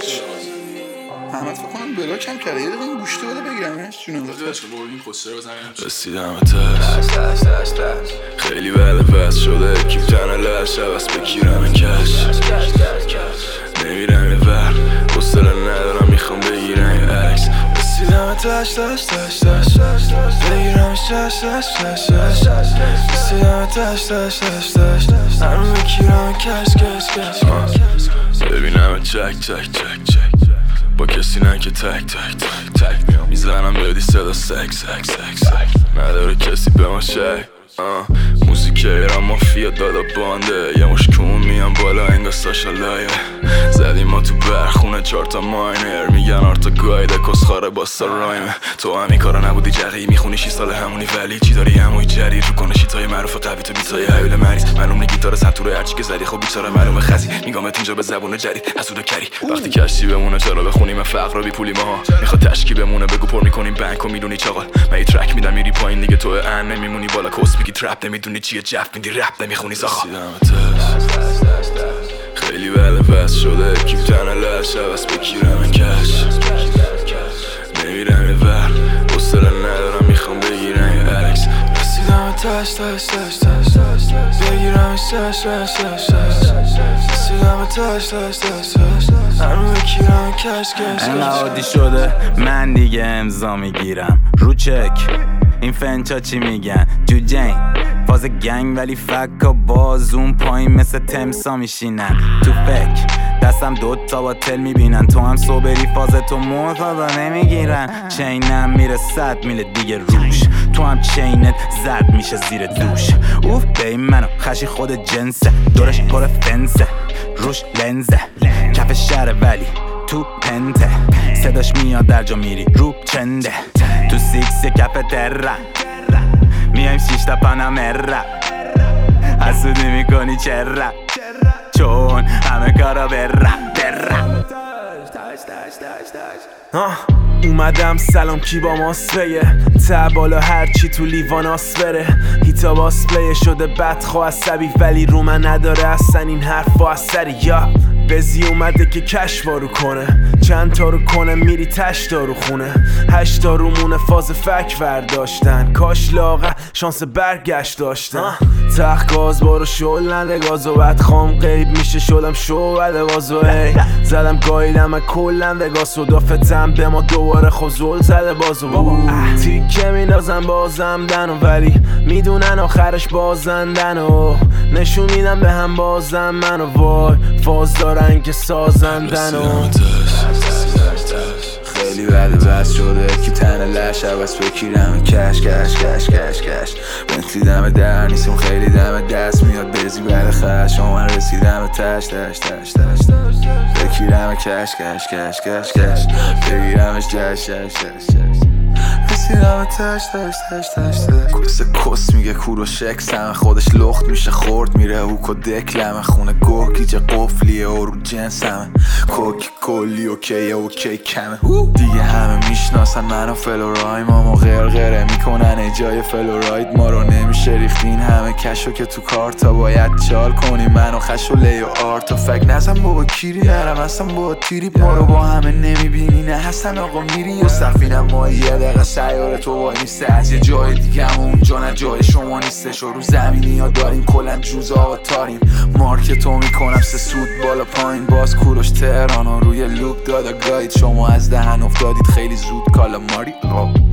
کش احمد فکر کنم بلاک هم کرده. یه دقیقه این گوشته بده بگیرمش جونم. رسیدم تست خیلی بعد بس شده کیف تنه لش عوض بگیرم کش نمیرم یه ور حوصله ندارم میخوام بگیرم یه عکس. رسیدم تش بگیرم شش رسیدم تش همه بگیرم کش ببینم چک با کسی نه که تک میزنم بدی صدا سک نداره کسی به ما شک. موزیک ایران مافیا دادا بانده یه مشکون میان بالا انگا ساشا لایه زدیم ما تو برخونه 4 تا ماینر میگن آرتا گایده کسخاره باستا راینه. تو همین کارا نبودی جقی میخونی 6 سال همونی ولی چی داری هموی جری رو کنه شیتای معروف قوی تو بیتای حیول مریض معلوم نی گیتار سنتوره هرچی که زدی خب بیچاره معلومه خزی میگامت اینجا به زبون جدید حسود کری وقتی کشتی بمونه چرا بخونیم فقر رو بی پولی ماها میخواد تشکی بمونه بگو پر میکنیم بانک و میدونی چاقال من ترک میدم میری پایین دیگه تو ان نمیمونی بالا کوس میگی ترپ نمیدونی چیه جف میدی رپ نمیخونی ساخا. خیلی بعد بس شده کیف تنه لش عوض بگیرم کش نمیرم یه ور حوصله ندارم میخوام بگیرم یه عکس. رسیدم تش بگیرم شش رسیدم تش همه بگیرم کش انقدر عادی شده من دیگه امضا میگیرم رو چک این فنچا چی میگن جو جین فاز گنگ ولی فکا باز اون پایین مثل تمسا میشینن تو فکر دستم 2 تا باتل میبینن تو هم صبری فاز تو معتادا نمیگیرن چینم میره 100 میل دیگه روش تو هم چینت زرد میشه زیر دوش اوف بی منو خشی خود جنسه دورش پر فنسه روش لنزه کف شهر ولی تو پنته صداش میاد در جا میری رو چنده تو سیکس کف تره میایم 6 تا پانامرا حسودی میکنی چرا چون همه کارا برم اومدم سلام کی با ماسپیه تا بالا هرچی تو لیوان آسپره هیتا باسپلیه شده بدخواه عصبی ولی رو من نداره اصلا این حرفا اثری یا بزی اومده که کش وارو کنه چند تا رو کنه میری 8 تا رو خونه 8 تا رو مونه فاز فک ورداشتن کاش لاغه شانس برگشت داشتن تخت گاز بارو شل نده گازو بد خام قیب میشه شدم شو بده بازو ای زدم گایدم من کلن وگاس و دافتم به ما دوباره خوزول زده بازو تیکه میندازم بازم دنو ولی میدونن آخرش بازندن و نشون میدم به هم بازم منو وای فاز دارن که سازندن و خیلی بعد بس شده که تنه لش عوض بگیرم کش بنتلی دم در نیستم خیلی دم دست میاد بزی بعد خش من رسیدم تش بگیرم کش بگیرمش جش رسیدم تش کس کس میگه کورو شکسم خودش لخت میشه خورد میره هوک و دکلمه خونه گوه گیجه قفلیه و رو جنسمه کوک کلی اوکی کمه دیگه همه میشناسن منو فلورایم ما غرغره میکنن ای جای فلوراید ما رو نمیشه ریختین همه کشو که تو کارتا باید چال کنی منو خش و لی و آرت و فک نزم بابا کیری هرم هستم با تیری ما رو با همه نمیبینی نه هستن آقا میری و سفینم ما یه دقیقه سیاره تو وای نیسته از یه جای دیگه هم اونجا نه جای شما نیستش و رو زمینی ها داریم کلن جوزا و تاریم مارکتو میکنم 3 سود بالا پایین باز کوروش تهران و روی لوب دادا گاید شما از دهن افتادید خیلی زود کالا ماری